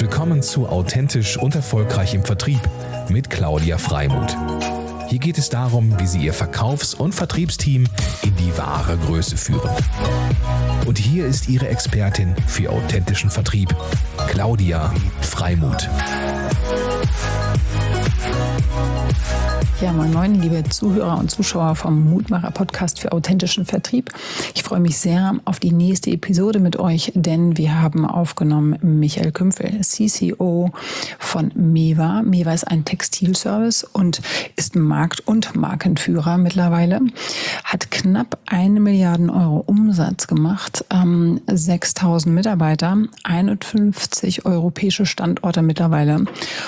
Willkommen zu Authentisch und Erfolgreich im Vertrieb mit Claudia Freimuth. Hier geht es darum, wie Sie Ihr Verkaufs- und Vertriebsteam in die wahre Größe führen. Und hier ist Ihre Expertin für authentischen Vertrieb, Claudia Freimuth. Ja, moin, liebe Zuhörer und Zuschauer vom Mutmacher-Podcast für authentischen Vertrieb. Ich freue mich sehr auf die nächste Episode mit euch, denn wir haben aufgenommen Michael Kümpfel, CCO von Mewa. Mewa ist ein Textilservice und ist Markt- und Markenführer mittlerweile, hat knapp 1 Milliarde Euro Umsatz gemacht, 6.000 Mitarbeiter, 51 europäische Standorte mittlerweile,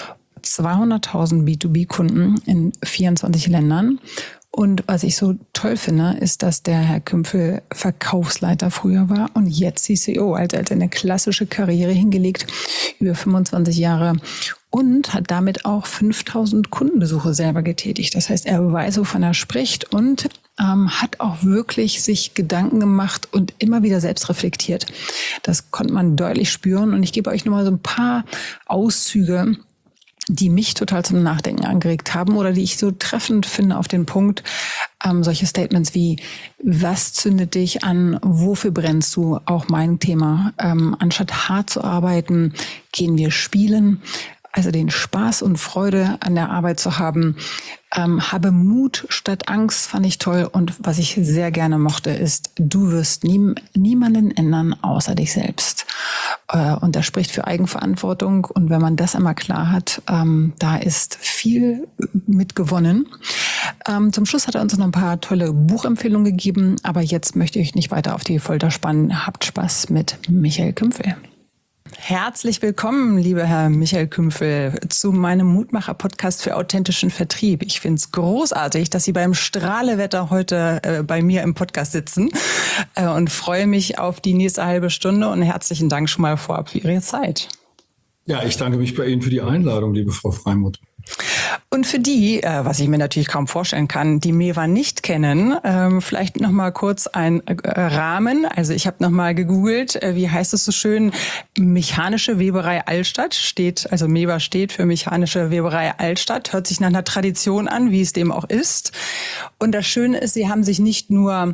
200.000 B2B-Kunden in 24 Ländern. Und was ich so toll finde, ist, dass der Herr Kümpfel Verkaufsleiter früher war und jetzt CCO. Also er hat eine klassische Karriere hingelegt, über 25 Jahre, und hat damit auch 5.000 Kundenbesuche selber getätigt. Das heißt, er weiß, wovon er spricht, und hat auch wirklich sich Gedanken gemacht und immer wieder selbst reflektiert. Das konnte man deutlich spüren. Und ich gebe euch nochmal so ein paar Auszüge, die mich total zum Nachdenken angeregt haben oder die ich so treffend finde auf den Punkt. Solche Statements wie: Was zündet dich an? Wofür brennst du? Auch mein Thema. Anstatt hart zu arbeiten, gehen wir spielen. Also den Spaß und Freude an der Arbeit zu haben. Habe Mut statt Angst, fand ich toll. Und was ich sehr gerne mochte, ist: Du wirst niemanden ändern außer dich selbst. Und das spricht für Eigenverantwortung. Und wenn man das einmal klar hat, da ist viel mit gewonnen. Zum Schluss hat er uns noch ein paar tolle Buchempfehlungen gegeben. Aber jetzt möchte ich nicht weiter auf die Folter spannen. Habt Spaß mit Michael Kümpfel. Herzlich willkommen, lieber Herr Michael Kümpfel, zu meinem Mutmacher-Podcast für authentischen Vertrieb. Ich finde es großartig, dass Sie beim Strahlewetter heute bei mir im Podcast sitzen und freue mich auf die nächste halbe Stunde, und herzlichen Dank schon mal vorab für Ihre Zeit. Ja, ich danke mich bei Ihnen für die Einladung, liebe Frau Freimuth. Und für die, was ich mir natürlich kaum vorstellen kann, die Mewa nicht kennen, vielleicht noch mal kurz ein Rahmen. Also ich habe noch mal gegoogelt, wie heißt es so schön? Mechanische Weberei Altstadt steht, also Mewa steht für Mechanische Weberei Altstadt. Hört sich nach einer Tradition an, wie es dem auch ist. Und das Schöne ist, sie haben sich nicht nur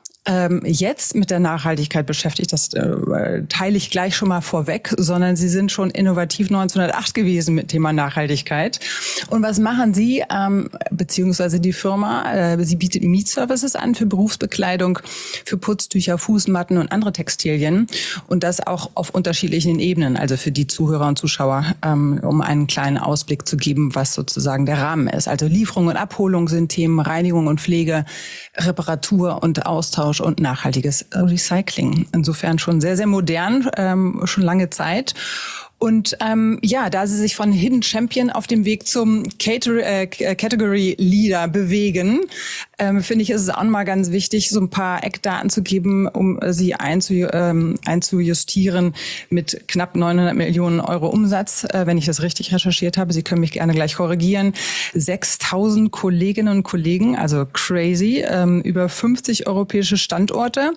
jetzt mit der Nachhaltigkeit beschäftigt, das teile ich gleich schon mal vorweg, sondern Sie sind schon innovativ 1908 gewesen mit Thema Nachhaltigkeit. Und was machen Sie, beziehungsweise die Firma? Sie bietet Mietservices an für Berufsbekleidung, für Putztücher, Fußmatten und andere Textilien, und das auch auf unterschiedlichen Ebenen, also für die Zuhörer und Zuschauer, um einen kleinen Ausblick zu geben, was sozusagen der Rahmen ist. Also Lieferung und Abholung sind Themen, Reinigung und Pflege, Reparatur und Austausch und nachhaltiges Recycling. Insofern schon sehr, sehr modern, schon lange Zeit. Und da Sie sich von Hidden Champion auf dem Weg zum Category Leader bewegen, finde ich, ist es auch mal ganz wichtig, so ein paar Eckdaten zu geben, um Sie einzujustieren mit knapp 900 Millionen Euro Umsatz, wenn ich das richtig recherchiert habe. Sie können mich gerne gleich korrigieren. 6.000 Kolleginnen und Kollegen, also crazy, über 50 europäische Standorte,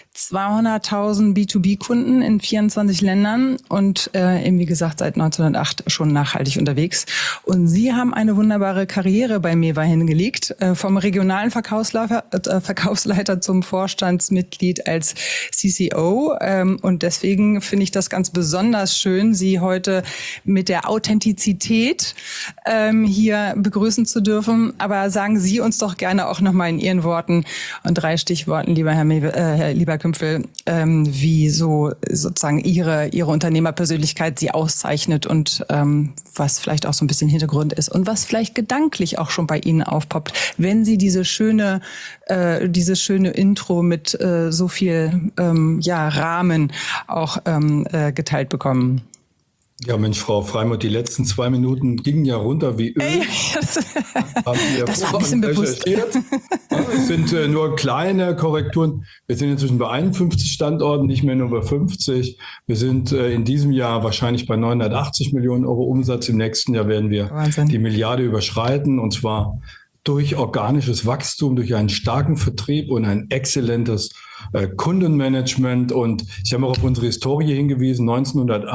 200.000 B2B-Kunden in 24 Ländern und wie gesagt, seit 1908 schon nachhaltig unterwegs. Und Sie haben eine wunderbare Karriere bei Mewa hingelegt, vom regionalen Verkaufsleiter zum Vorstandsmitglied als CCO. Und deswegen finde ich das ganz besonders schön, Sie heute mit der Authentizität hier begrüßen zu dürfen. Aber sagen Sie uns doch gerne auch nochmal in Ihren Worten und 3 Stichworten, lieber lieber Kümpfel, wie so sozusagen Ihre Unternehmerpersönlichkeit Sie auszeichnet und was vielleicht auch so ein bisschen Hintergrund ist und was vielleicht gedanklich auch schon bei Ihnen aufpoppt, wenn Sie dieses schöne Intro mit so viel Rahmen auch geteilt bekommen. Ja, Mensch, Frau Freimuth, die letzten 2 Minuten gingen ja runter wie Öl. Haben Sie das war ein bisschen bewusst. Es sind nur kleine Korrekturen. Wir sind inzwischen bei 51 Standorten, nicht mehr nur bei 50. Wir sind in diesem Jahr wahrscheinlich bei 980 Millionen Euro Umsatz. Im nächsten Jahr werden wir die Milliarde überschreiten, und zwar durch organisches Wachstum, durch einen starken Vertrieb und ein exzellentes Kundenmanagement. Und ich habe auch auf unsere Historie hingewiesen, 1908.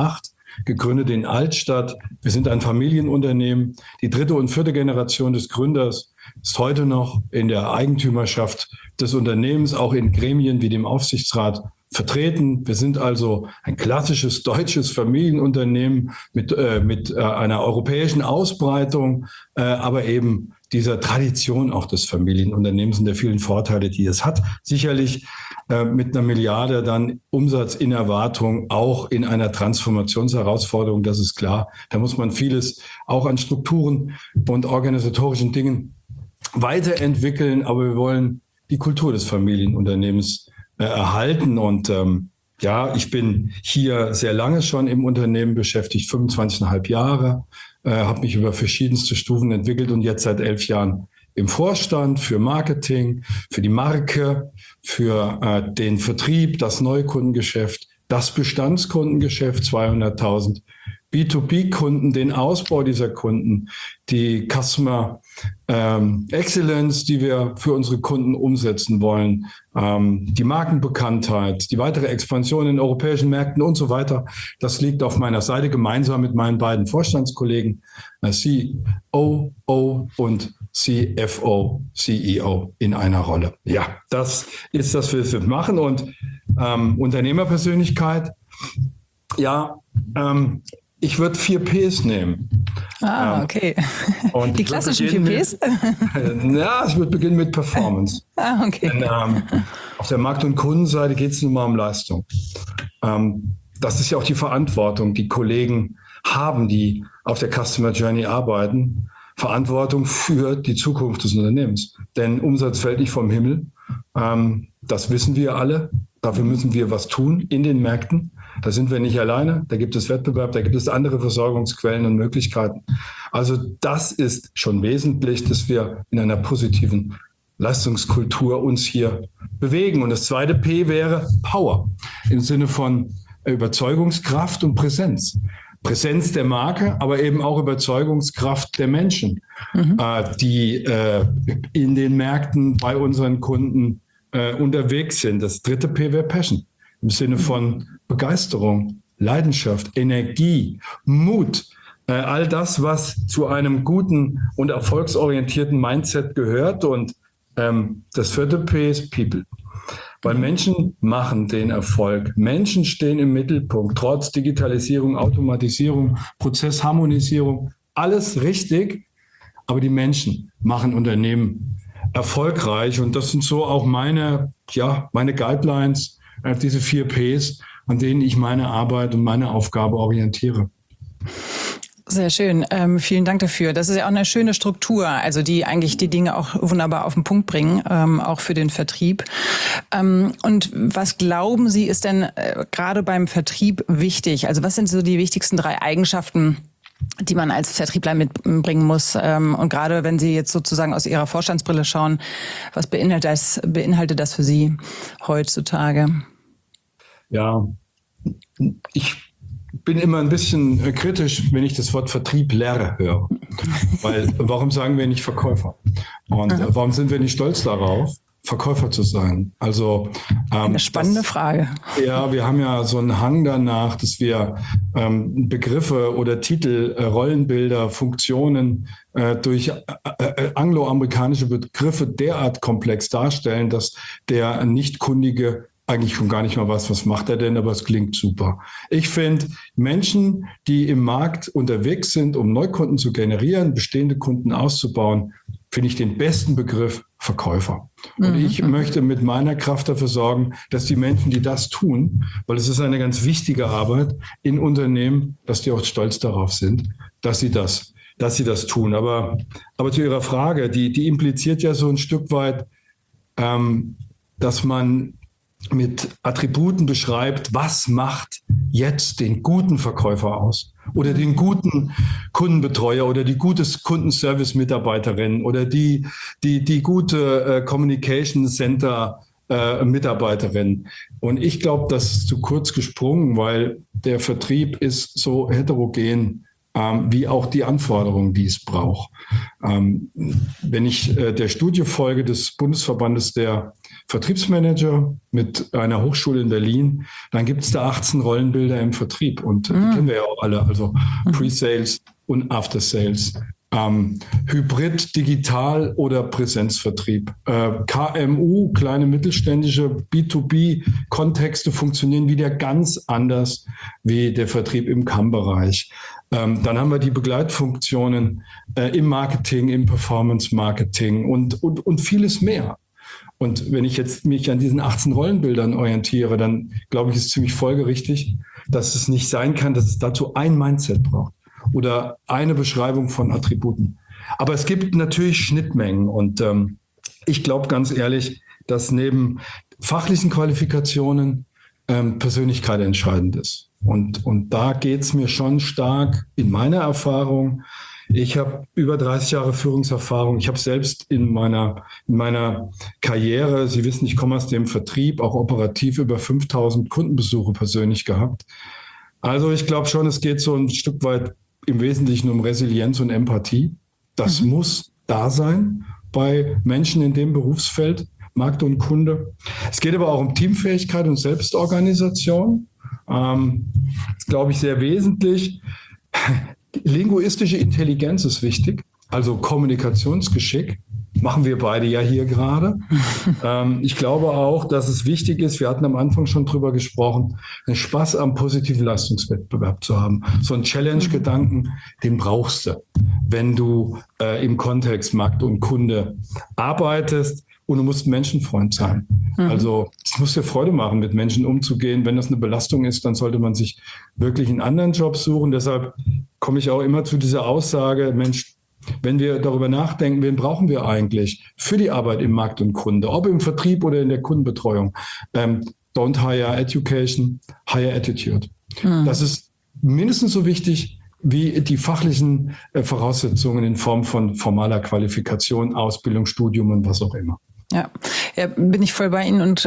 gegründet in Altstadt. Wir sind ein Familienunternehmen. Die 3. und 4. Generation des Gründers ist heute noch in der Eigentümerschaft des Unternehmens, auch in Gremien wie dem Aufsichtsrat vertreten. Wir sind also ein klassisches deutsches Familienunternehmen mit einer europäischen Ausbreitung, aber eben dieser Tradition auch des Familienunternehmens und der vielen Vorteile, die es hat. Sicherlich mit 1 Milliarde dann Umsatz in Erwartung, auch in einer Transformationsherausforderung, das ist klar. Da muss man vieles auch an Strukturen und organisatorischen Dingen weiterentwickeln, aber wir wollen die Kultur des Familienunternehmens erhalten. Und ich bin hier sehr lange schon im Unternehmen beschäftigt, 25,5 Jahre, habe mich über verschiedenste Stufen entwickelt und jetzt seit 11 Jahren im Vorstand für Marketing, für die Marke, für den Vertrieb, das Neukundengeschäft, das Bestandskundengeschäft, 200.000 B2B-Kunden, den Ausbau dieser Kunden, die Customer Excellence, die wir für unsere Kunden umsetzen wollen, die Markenbekanntheit, die weitere Expansion in europäischen Märkten und so weiter. Das liegt auf meiner Seite gemeinsam mit meinen beiden Vorstandskollegen, COO und CFO, CEO in einer Rolle. Ja, das ist das, was wir machen. Und Unternehmerpersönlichkeit, ich würde 4 Ps nehmen. Okay. Und die klassischen 4 Ps? Ich würde beginnen mit Performance. Okay. Denn, auf der Markt- und Kundenseite geht es nun mal um Leistung. Das ist ja auch die Verantwortung, die Kollegen haben, die auf der Customer Journey arbeiten. Verantwortung für die Zukunft des Unternehmens. Denn Umsatz fällt nicht vom Himmel. Das wissen wir alle. Dafür müssen wir was tun in den Märkten. Da sind wir nicht alleine. Da gibt es Wettbewerb, da gibt es andere Versorgungsquellen und Möglichkeiten. Also das ist schon wesentlich, dass wir in einer positiven Leistungskultur uns hier bewegen. Und das zweite P wäre Power im Sinne von Überzeugungskraft und Präsenz. Präsenz der Marke, aber eben auch Überzeugungskraft der Menschen, die in den Märkten bei unseren Kunden unterwegs sind. Das dritte P wäre Passion im Sinne von Begeisterung, Leidenschaft, Energie, Mut. All das, was zu einem guten und erfolgsorientierten Mindset gehört. Und das vierte P ist People. Weil Menschen machen den Erfolg. Menschen stehen im Mittelpunkt, trotz Digitalisierung, Automatisierung, Prozessharmonisierung. Alles richtig, aber die Menschen machen Unternehmen erfolgreich. Und das sind so auch meine Guidelines, diese 4 Ps, an denen ich meine Arbeit und meine Aufgabe orientiere. Sehr schön. Vielen Dank dafür. Das ist ja auch eine schöne Struktur, also die eigentlich die Dinge auch wunderbar auf den Punkt bringen, auch für den Vertrieb. Und was glauben Sie, ist denn gerade beim Vertrieb wichtig? Also was sind so die wichtigsten 3 Eigenschaften, die man als Vertriebler mitbringen muss? Und gerade wenn Sie jetzt sozusagen aus Ihrer Vorstandsbrille schauen, was beinhaltet das für Sie heutzutage? Ja, ich bin immer ein bisschen kritisch, wenn ich das Wort Vertriebler höre. Weil warum sagen wir nicht Verkäufer? Und warum sind wir nicht stolz darauf, Verkäufer zu sein? Also eine spannende Frage. Ja, wir haben ja so einen Hang danach, dass wir Begriffe oder Titel, Rollenbilder, Funktionen durch angloamerikanische Begriffe derart komplex darstellen, dass der Nichtkundige eigentlich schon gar nicht mal was macht er denn, aber es klingt super. Ich finde, Menschen, die im Markt unterwegs sind, um Neukunden zu generieren, bestehende Kunden auszubauen, finde ich den besten Begriff Verkäufer. Und ich möchte mit meiner Kraft dafür sorgen, dass die Menschen, die das tun, weil es ist eine ganz wichtige Arbeit in Unternehmen, dass die auch stolz darauf sind, dass sie das tun. Aber zu Ihrer Frage, die impliziert ja so ein Stück weit, dass man mit Attributen beschreibt, was macht jetzt den guten Verkäufer aus oder den guten Kundenbetreuer oder die gute Kundenservice-Mitarbeiterin oder die gute Communication Center Mitarbeiterin. Und ich glaube, das ist zu kurz gesprungen, weil der Vertrieb ist so heterogen, wie auch die Anforderungen, die es braucht. Wenn ich der Studie folge des Bundesverbandes der Vertriebsmanager mit einer Hochschule in Berlin. Dann gibt es da 18 Rollenbilder im Vertrieb und die kennen wir ja auch alle, also Pre-Sales und After-Sales. Hybrid, Digital oder Präsenzvertrieb. KMU, kleine mittelständische B2B-Kontexte funktionieren wieder ganz anders wie der Vertrieb im CAM-Bereich. Dann haben wir die Begleitfunktionen im Marketing, im Performance-Marketing und vieles mehr. Und wenn ich jetzt mich an diesen 18 Rollenbildern orientiere, dann glaube ich, ist ziemlich folgerichtig, dass es nicht sein kann, dass es dazu ein Mindset braucht oder eine Beschreibung von Attributen. Aber es gibt natürlich Schnittmengen und ich glaube ganz ehrlich, dass neben fachlichen Qualifikationen Persönlichkeit entscheidend ist. Und da geht es mir schon stark in meiner Erfahrung. Ich habe über 30 Jahre Führungserfahrung. Ich habe selbst in meiner Karriere, Sie wissen, ich komme aus dem Vertrieb, auch operativ über 5000 Kundenbesuche persönlich gehabt. Also ich glaube schon, es geht so ein Stück weit im Wesentlichen um Resilienz und Empathie. Das muss da sein bei Menschen in dem Berufsfeld, Markt und Kunde. Es geht aber auch um Teamfähigkeit und Selbstorganisation. Das glaube ich sehr wesentlich. Linguistische Intelligenz ist wichtig, also Kommunikationsgeschick. Machen wir beide ja hier gerade. Ich glaube auch, dass es wichtig ist, wir hatten am Anfang schon drüber gesprochen, einen Spaß am positiven Leistungswettbewerb zu haben. So einen Challenge-Gedanken, den brauchst du, wenn du im Kontext Markt und Kunde arbeitest. Und du musst Menschenfreund sein. Also es muss dir Freude machen, mit Menschen umzugehen. Wenn das eine Belastung ist, dann sollte man sich wirklich einen anderen Job suchen. Deshalb komme ich auch immer zu dieser Aussage, Mensch, wenn wir darüber nachdenken, wen brauchen wir eigentlich für die Arbeit im Markt und Kunde, ob im Vertrieb oder in der Kundenbetreuung. Don't hire education, hire attitude. Das ist mindestens so wichtig wie die fachlichen Voraussetzungen in Form von formaler Qualifikation, Ausbildung, Studium und was auch immer. Ja, bin ich voll bei Ihnen und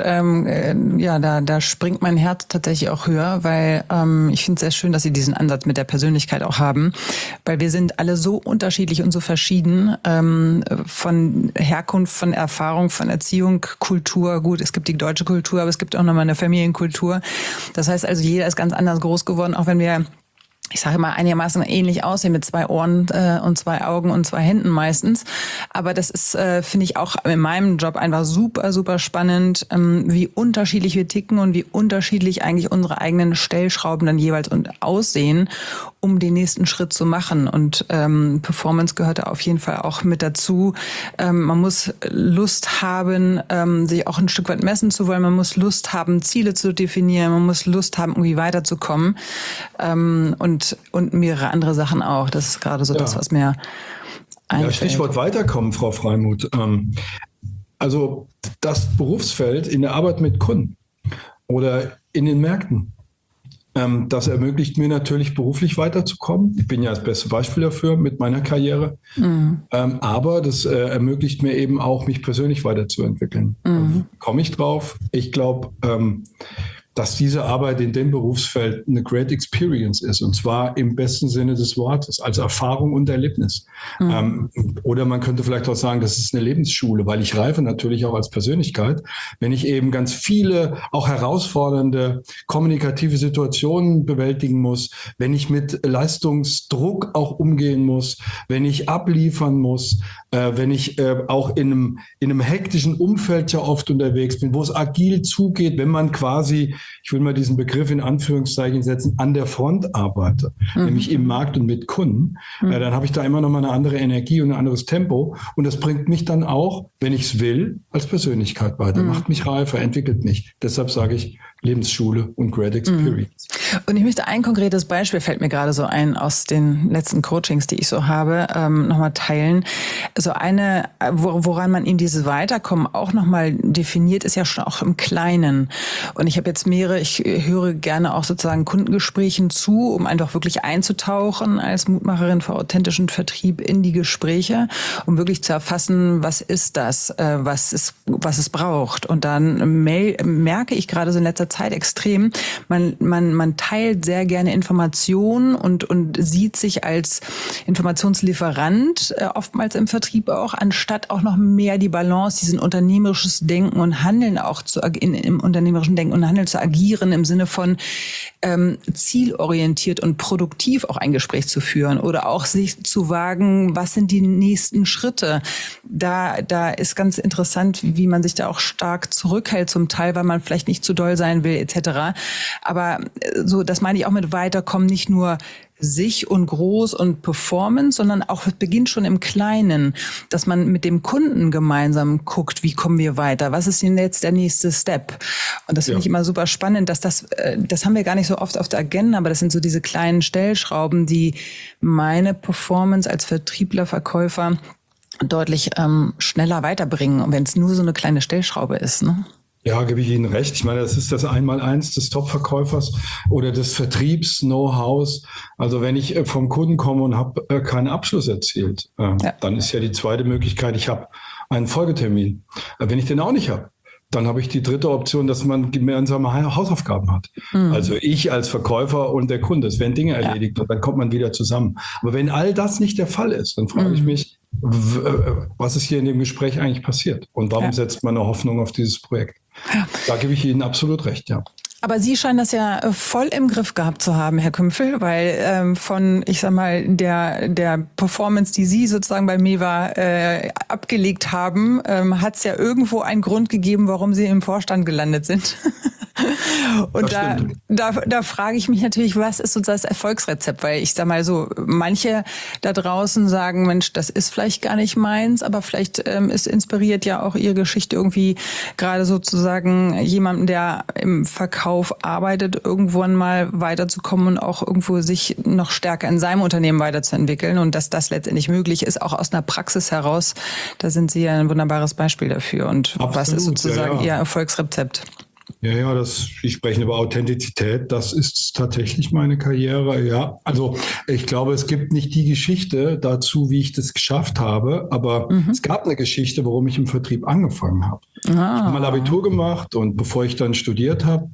da springt mein Herz tatsächlich auch höher, weil ich finde es sehr schön, dass Sie diesen Ansatz mit der Persönlichkeit auch haben, weil wir sind alle so unterschiedlich und so verschieden von Herkunft, von Erfahrung, von Erziehung, Kultur. Gut, es gibt die deutsche Kultur, aber es gibt auch nochmal eine Familienkultur. Das heißt also, jeder ist ganz anders groß geworden, auch wenn wir, ich sage immer, einigermaßen ähnlich aussehen mit 2 Ohren und 2 Augen und 2 Händen meistens. Aber das ist, finde ich, auch in meinem Job einfach super, super spannend, wie unterschiedlich wir ticken und wie unterschiedlich eigentlich unsere eigenen Stellschrauben dann jeweils aussehen, um den nächsten Schritt zu machen. Und Performance gehört da auf jeden Fall auch mit dazu. Man muss Lust haben, sich auch ein Stück weit messen zu wollen. Man muss Lust haben, Ziele zu definieren. Man muss Lust haben, irgendwie weiterzukommen. Und mehrere andere Sachen auch. Das ist gerade so das, was mir einfällt. Ja, Stichwort weiterkommen, Frau Freimuth. Also das Berufsfeld in der Arbeit mit Kunden oder in den Märkten, das ermöglicht mir natürlich beruflich weiterzukommen. Ich bin ja das beste Beispiel dafür mit meiner Karriere. Aber das ermöglicht mir eben auch, mich persönlich weiterzuentwickeln. Komme ich drauf? Ich glaube, dass diese Arbeit in dem Berufsfeld eine great experience ist, und zwar im besten Sinne des Wortes, als Erfahrung und Erlebnis. Oder man könnte vielleicht auch sagen, das ist eine Lebensschule, weil ich reife natürlich auch als Persönlichkeit, wenn ich eben ganz viele auch herausfordernde kommunikative Situationen bewältigen muss, wenn ich mit Leistungsdruck auch umgehen muss, wenn ich abliefern muss, wenn ich auch in einem hektischen Umfeld ja oft unterwegs bin, wo es agil zugeht, wenn man quasi, ich will mal diesen Begriff in Anführungszeichen setzen, an der Front arbeite, nämlich im Markt und mit Kunden, dann habe ich da immer noch mal eine andere Energie und ein anderes Tempo. Und das bringt mich dann auch, wenn ich es will, als Persönlichkeit weiter. Macht mich reifer, entwickelt mich. Deshalb sage ich Lebensschule und Great Experience. Und ich möchte ein konkretes Beispiel, fällt mir gerade so ein, aus den letzten Coachings, die ich so habe, nochmal teilen. Also woran man in dieses Weiterkommen auch nochmal definiert, ist ja schon auch im Kleinen. Und ich habe jetzt ich höre gerne auch sozusagen Kundengesprächen zu, um einfach wirklich einzutauchen als Mutmacherin für authentischen Vertrieb in die Gespräche, um wirklich zu erfassen, was ist das, was es braucht. Und dann merke ich gerade so in letzter Zeit extrem. Man teilt sehr gerne Informationen und sieht sich als Informationslieferant oftmals im Vertrieb auch, anstatt auch noch mehr die Balance, diesen unternehmerisches Denken und Handeln auch im unternehmerischen Denken und Handeln zu agieren, im Sinne von zielorientiert und produktiv auch ein Gespräch zu führen oder auch sich zu wagen, was sind die nächsten Schritte. Da ist ganz interessant, wie man sich da auch stark zurückhält zum Teil, weil man vielleicht nicht zu doll sein will etc. Aber so, das meine ich auch mit weiterkommen, nicht nur sich und groß und Performance, sondern auch es beginnt schon im Kleinen, dass man mit dem Kunden gemeinsam guckt, wie kommen wir weiter, was ist denn jetzt der nächste Step? Und das finde ich immer super spannend, dass das haben wir gar nicht so oft auf der Agenda, aber das sind so diese kleinen Stellschrauben, die meine Performance als Vertriebler, Verkäufer deutlich schneller weiterbringen, und wenn es nur so eine kleine Stellschraube ist, ne? Ja, gebe ich Ihnen recht. Ich meine, das ist das Einmaleins des Top-Verkäufers oder des Vertriebs-Know-hows. Also wenn ich vom Kunden komme und habe keinen Abschluss erzielt, dann ist ja die zweite Möglichkeit, ich habe einen Folgetermin. Wenn ich den auch nicht habe, dann habe ich die dritte Option, dass man gemeinsame Hausaufgaben hat. Also ich als Verkäufer und der Kunde. Es werden Dinge erledigt und dann kommt man wieder zusammen. Aber wenn all das nicht der Fall ist, dann frage ich mich, was ist hier in dem Gespräch eigentlich passiert? Und warum setzt man eine Hoffnung auf dieses Projekt? Da gebe ich Ihnen absolut recht, ja. Aber Sie scheinen das ja voll im Griff gehabt zu haben, Herr Kümpfel, weil von, ich sag mal, der Performance, die Sie sozusagen bei Mewa abgelegt haben, hat es ja irgendwo einen Grund gegeben, warum Sie im Vorstand gelandet sind. Und da frage ich mich natürlich, was ist sozusagen das Erfolgsrezept? Weil ich sag mal so, manche da draußen sagen, Mensch, das ist vielleicht gar nicht meins, aber vielleicht ist inspiriert ja auch Ihre Geschichte irgendwie gerade sozusagen jemanden, der im Verkauf arbeitet, irgendwann mal weiterzukommen und auch irgendwo sich noch stärker in seinem Unternehmen weiterzuentwickeln, und dass das letztendlich möglich ist, auch aus einer Praxis heraus. Da sind Sie ja ein wunderbares Beispiel dafür. Und absolut, was ist sozusagen Ihr Erfolgsrezept? Ja, Sie sprechen über Authentizität. Das ist tatsächlich meine Karriere. Ja, also ich glaube, es gibt nicht die Geschichte dazu, wie ich das geschafft habe, aber es gab eine Geschichte, warum ich im Vertrieb angefangen habe. Ich habe mal Abitur gemacht und bevor ich dann studiert habe,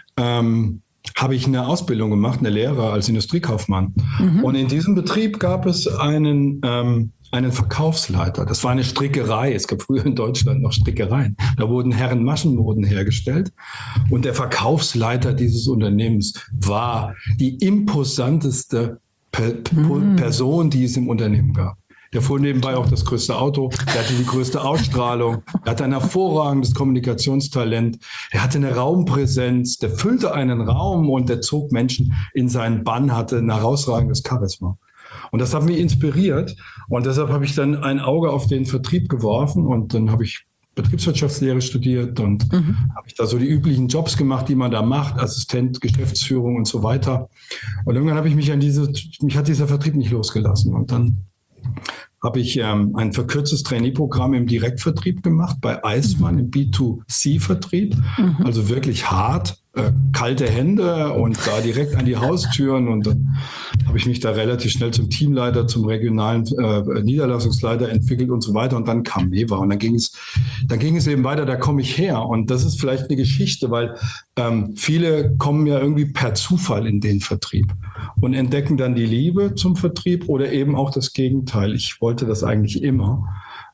habe ich eine Ausbildung gemacht, eine Lehre als Industriekaufmann. Und in diesem Betrieb gab es einen Verkaufsleiter. Das war eine Strickerei. Es gab früher in Deutschland noch Strickereien. Da wurden Herrenmaschenmoden hergestellt. Und der Verkaufsleiter dieses Unternehmens war die imposanteste Person, die es im Unternehmen gab. Der fuhr nebenbei auch das größte Auto, der hatte die größte Ausstrahlung, er hatte ein hervorragendes Kommunikationstalent, er hatte eine Raumpräsenz, der füllte einen Raum und der zog Menschen in seinen Bann, hatte ein herausragendes Charisma. Und das hat mich inspiriert und deshalb habe ich dann ein Auge auf den Vertrieb geworfen und dann habe ich Betriebswirtschaftslehre studiert und habe ich da so die üblichen Jobs gemacht, die man da macht, Assistent, Geschäftsführung und so weiter. Und irgendwann habe ich mich hat dieser Vertrieb nicht losgelassen und dann habe ich ein verkürztes Trainee-Programm im Direktvertrieb gemacht, bei Eismann im B2C-Vertrieb. Also wirklich hart, kalte Hände und da direkt an die Haustüren. Und dann habe ich mich da relativ schnell zum Teamleiter, zum regionalen Niederlassungsleiter entwickelt und so weiter. Und dann kam Mewa und dann ging es eben weiter, da komme ich her. Und das ist vielleicht eine Geschichte, weil viele kommen ja irgendwie per Zufall in den Vertrieb und entdecken dann die Liebe zum Vertrieb oder eben auch das Gegenteil. Ich wollte das eigentlich immer.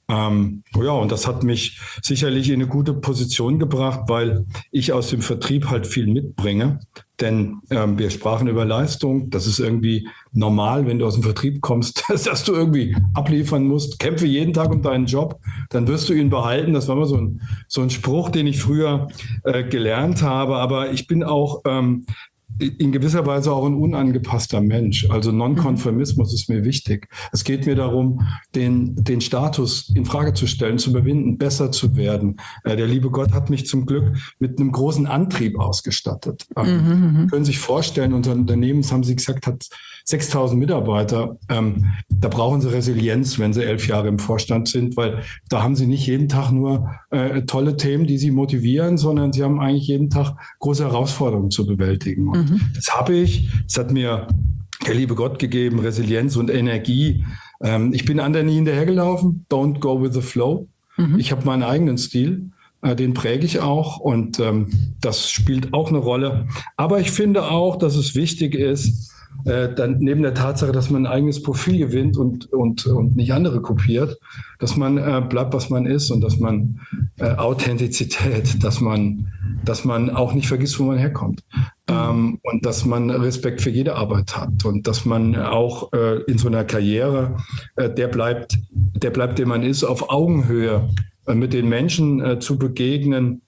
Und das hat mich sicherlich in eine gute Position gebracht, weil ich aus dem Vertrieb halt viel mitbringe. Denn wir sprachen über Leistung. Das ist irgendwie normal, wenn du aus dem Vertrieb kommst, dass du irgendwie abliefern musst. Kämpfe jeden Tag um deinen Job, dann wirst du ihn behalten. Das war immer so ein Spruch, den ich früher gelernt habe. Aber ich bin auch in gewisser Weise auch ein unangepasster Mensch. Also Nonkonformismus ist mir wichtig. Es geht mir darum, den Status in Frage zu stellen, zu überwinden, besser zu werden. Der liebe Gott hat mich zum Glück mit einem großen Antrieb ausgestattet. Können Sie sich vorstellen, unser Unternehmen, das haben Sie gesagt, hat 6.000 Mitarbeiter. Da brauchen Sie Resilienz, wenn Sie 11 Jahre im Vorstand sind, weil da haben Sie nicht jeden Tag nur tolle Themen, die Sie motivieren, sondern Sie haben eigentlich jeden Tag große Herausforderungen zu bewältigen. Und das habe ich. Das hat mir der liebe Gott gegeben, Resilienz und Energie. Ich bin anderen nie hinterhergelaufen. Don't go with the flow. Ich habe meinen eigenen Stil. Den präge ich auch und das spielt auch eine Rolle. Aber ich finde auch, dass es wichtig ist, dann neben der Tatsache, dass man ein eigenes Profil gewinnt und nicht andere kopiert, dass man bleibt, was man ist und dass man Authentizität, dass man auch nicht vergisst, wo man herkommt. Und dass man Respekt für jede Arbeit hat und dass man auch in so einer Karriere, der bleibt, dem man ist, auf Augenhöhe mit den Menschen zu begegnen.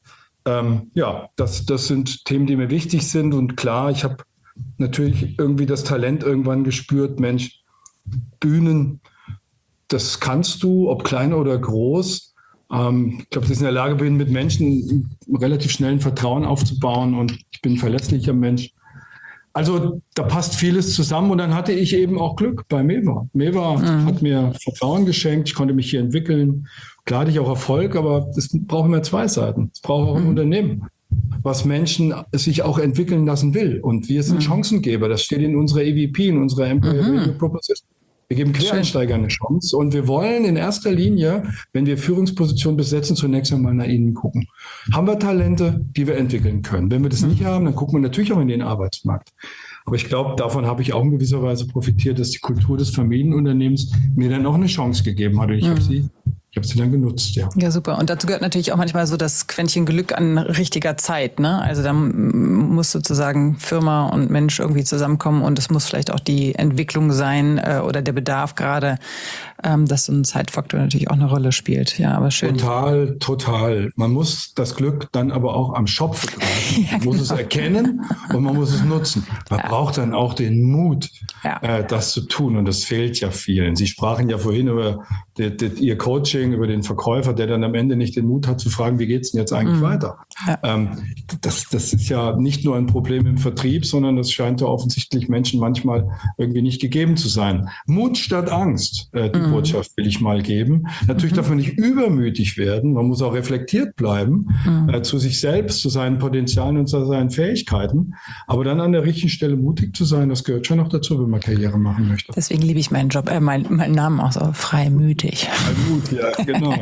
Das sind Themen, die mir wichtig sind. Und klar, ich habe natürlich irgendwie das Talent irgendwann gespürt, Mensch, Bühnen, das kannst du, ob klein oder groß. Ich glaube, dass ich in der Lage bin, mit Menschen relativ schnell ein Vertrauen aufzubauen und ich bin ein verlässlicher Mensch. Also da passt vieles zusammen und dann hatte ich eben auch Glück bei Mewa. Mewa hat mir Vertrauen geschenkt, ich konnte mich hier entwickeln. Klar hatte ich auch Erfolg, aber es braucht immer zwei Seiten. Es braucht auch ein Unternehmen, was Menschen sich auch entwickeln lassen will. Und wir sind Chancengeber. Das steht in unserer EVP, in unserer Employer Value Proposition. Wir geben Quereinsteigern eine Chance. Und wir wollen in erster Linie, wenn wir Führungspositionen besetzen, zunächst einmal nach ihnen gucken. Haben wir Talente, die wir entwickeln können? Wenn wir das nicht haben, dann gucken wir natürlich auch in den Arbeitsmarkt. Aber ich glaube, davon habe ich auch in gewisser Weise profitiert, dass die Kultur des Familienunternehmens mir dann auch eine Chance gegeben hat. Und ich habe sie dann genutzt, ja. Ja, super. Und dazu gehört natürlich auch manchmal so das Quäntchen Glück an richtiger Zeit, ne? Also da muss sozusagen Firma und Mensch irgendwie zusammenkommen und es muss vielleicht auch die Entwicklung sein oder der Bedarf gerade, dass so ein Zeitfaktor natürlich auch eine Rolle spielt. Ja, aber schön. Total. Man muss das Glück dann aber auch am Schopf greifen. Man muss es erkennen und man muss es nutzen. Man braucht dann auch den Mut, das zu tun. Und das fehlt ja vielen. Sie sprachen ja vorhin über Ihr Coaching, über den Verkäufer, der dann am Ende nicht den Mut hat zu fragen, wie geht's denn jetzt eigentlich weiter? Ja. Das ist ja nicht nur ein Problem im Vertrieb, sondern das scheint ja offensichtlich Menschen manchmal irgendwie nicht gegeben zu sein. Mut statt Angst, die Botschaft will ich mal geben. Natürlich darf man nicht übermütig werden, man muss auch reflektiert bleiben zu sich selbst, zu seinen Potenzialen und zu seinen Fähigkeiten. Aber dann an der richtigen Stelle mutig zu sein, das gehört schon noch dazu, wenn man Karriere machen möchte. Deswegen liebe ich meinen Job, meinen Namen auch so, freimütig. Gut, ja, genau.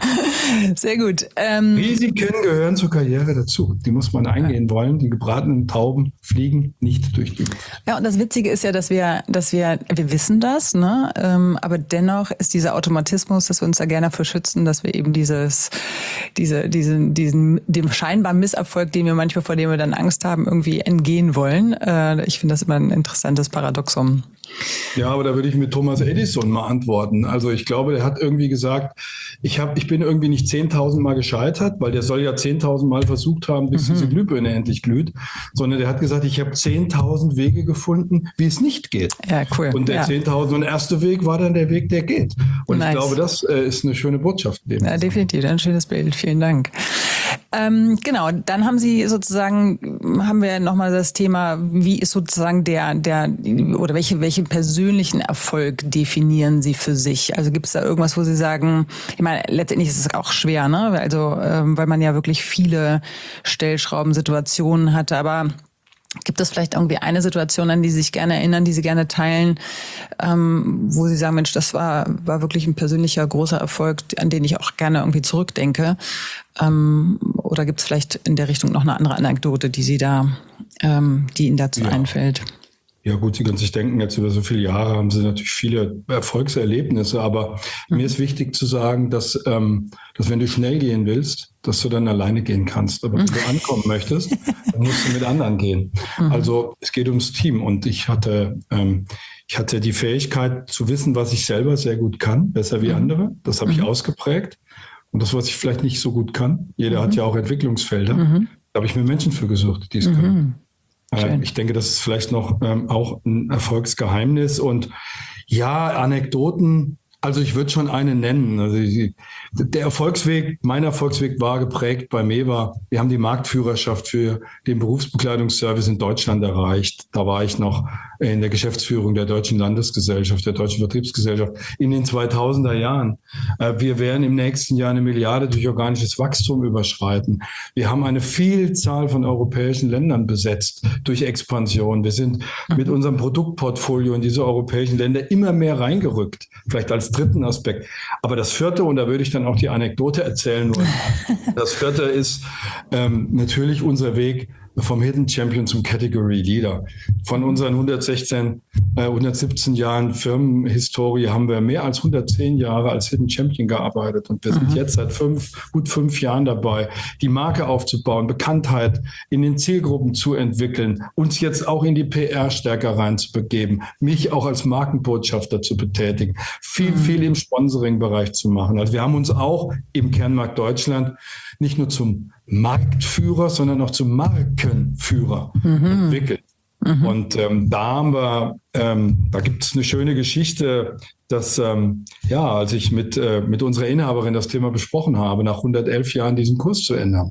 Sehr gut. Risiken gehören zur Karriere dazu. Die muss man eingehen wollen. Die gebratenen Tauben fliegen nicht durch die Luft. Ja, und das Witzige ist ja, dass wir wissen das, ne? Aber dennoch ist dieser Automatismus, dass wir uns da gerne dafür schützen, dass wir eben diesen dem scheinbaren Misserfolg, vor dem wir dann Angst haben, irgendwie entgehen wollen. Ich finde das immer ein interessantes Paradoxum. Ja, aber da würde ich mit Thomas Edison mal antworten. Also ich glaube, der hat irgendwie gesagt, ich bin irgendwie nicht 10.000 Mal gescheitert, weil der soll ja 10.000 Mal versucht haben, bis diese Glühbirne endlich glüht, sondern der hat gesagt, ich habe 10.000 Wege gefunden, wie es nicht geht. Ja, cool. Und der 10.001. Weg war dann der Weg, der geht. Und nice. Ich glaube, das ist eine schöne Botschaft. Ja, definitiv, ein schönes Bild. Vielen Dank. Genau, dann haben wir nochmal das Thema, wie ist sozusagen oder welche persönlichen Erfolg definieren Sie für sich? Also gibt es da irgendwas, wo Sie sagen, ich meine, letztendlich ist es auch schwer, ne? Also, weil man ja wirklich viele Stellschraubensituationen hatte, aber gibt es vielleicht irgendwie eine Situation, an die Sie sich gerne erinnern, die Sie gerne teilen, wo Sie sagen, Mensch, das war wirklich ein persönlicher großer Erfolg, an den ich auch gerne irgendwie zurückdenke? Oder gibt es vielleicht in der Richtung noch eine andere Anekdote, die Ihnen dazu einfällt? Ja gut, Sie können sich denken, jetzt über so viele Jahre haben Sie natürlich viele Erfolgserlebnisse, aber mir ist wichtig zu sagen, dass wenn du schnell gehen willst, dass du dann alleine gehen kannst. Aber wenn du ankommen möchtest, dann musst du mit anderen gehen. Also es geht ums Team und ich hatte die Fähigkeit zu wissen, was ich selber sehr gut kann, besser wie andere. Das habe ich ausgeprägt. Und das, was ich vielleicht nicht so gut kann, jeder hat ja auch Entwicklungsfelder, da habe ich mir Menschen für gesucht, die es können. Ich denke, das ist vielleicht noch auch ein Erfolgsgeheimnis. Und ja, Anekdoten, also ich würde schon eine nennen. Also mein Erfolgsweg war geprägt bei Mewa. Wir haben die Marktführerschaft für den Berufsbekleidungsservice in Deutschland erreicht. Da war ich noch in der Geschäftsführung der Deutschen Landesgesellschaft, der Deutschen Vertriebsgesellschaft in den 2000er Jahren. Wir werden im nächsten Jahr 1 Milliarde durch organisches Wachstum überschreiten. Wir haben eine Vielzahl von europäischen Ländern besetzt durch Expansion. Wir sind mit unserem Produktportfolio in diese europäischen Länder immer mehr reingerückt, vielleicht als dritten Aspekt. Aber das vierte, und da würde ich dann auch die Anekdote erzählen wollen, das vierte ist natürlich unser Weg vom Hidden Champion zum Category Leader. Von unseren 117 Jahren Firmenhistorie haben wir mehr als 110 Jahre als Hidden Champion gearbeitet. Und wir sind jetzt seit gut 5 Jahren dabei, die Marke aufzubauen, Bekanntheit in den Zielgruppen zu entwickeln, uns jetzt auch in die PR stärker reinzubegeben, mich auch als Markenbotschafter zu betätigen, viel im Sponsoring-Bereich zu machen. Also wir haben uns auch im Kernmarkt Deutschland nicht nur zum Marktführer, sondern auch zum Markenführer entwickelt. Und da gibt es eine schöne Geschichte, dass als ich mit unserer Inhaberin das Thema besprochen habe, nach 111 Jahren diesen Kurs zu ändern.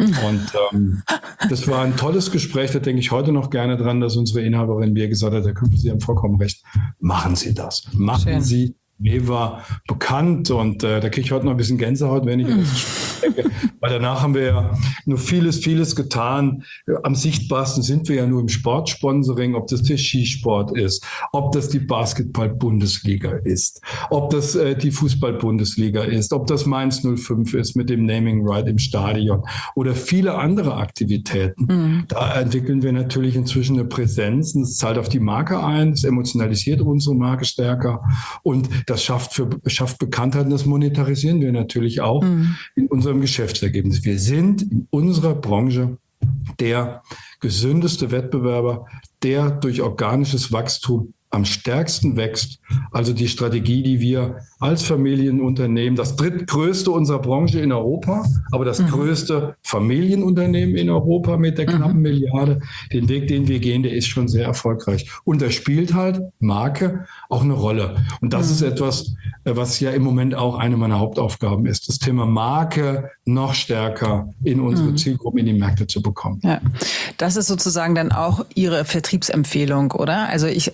Und das war ein tolles Gespräch, da denke ich heute noch gerne dran, dass unsere Inhaberin mir gesagt hat, Herr Kümpel, Sie haben vollkommen recht, machen Sie das, machen Sie Meva bekannt, und da kriege ich heute noch ein bisschen Gänsehaut, wenn ich das denke, weil danach haben wir ja nur vieles getan. Am sichtbarsten sind wir ja nur im Sportsponsoring, ob das der Skisport ist, ob das die Basketball-Bundesliga ist, ob das die Fußball-Bundesliga ist, ob das Mainz 05 ist mit dem Naming Right im Stadion oder viele andere Aktivitäten. Da entwickeln wir natürlich inzwischen eine Präsenz, und es zahlt auf die Marke ein, es emotionalisiert unsere Marke stärker, und das schafft Bekanntheit, und das monetarisieren wir natürlich auch in unserem Geschäftsergebnis. Wir sind in unserer Branche der gesündeste Wettbewerber, der durch organisches Wachstum am stärksten wächst. Also die Strategie, die wir als Familienunternehmen, das drittgrößte unserer Branche in Europa, aber das größte Familienunternehmen in Europa mit der knappen Milliarde, den Weg, den wir gehen, der ist schon sehr erfolgreich. Und da spielt halt Marke auch eine Rolle. Und das ist etwas, was ja im Moment auch eine meiner Hauptaufgaben ist, das Thema Marke noch stärker in unsere Zielgruppen, in die Märkte zu bekommen. Ja, das ist sozusagen dann auch Ihre Vertriebsempfehlung, oder? Also ich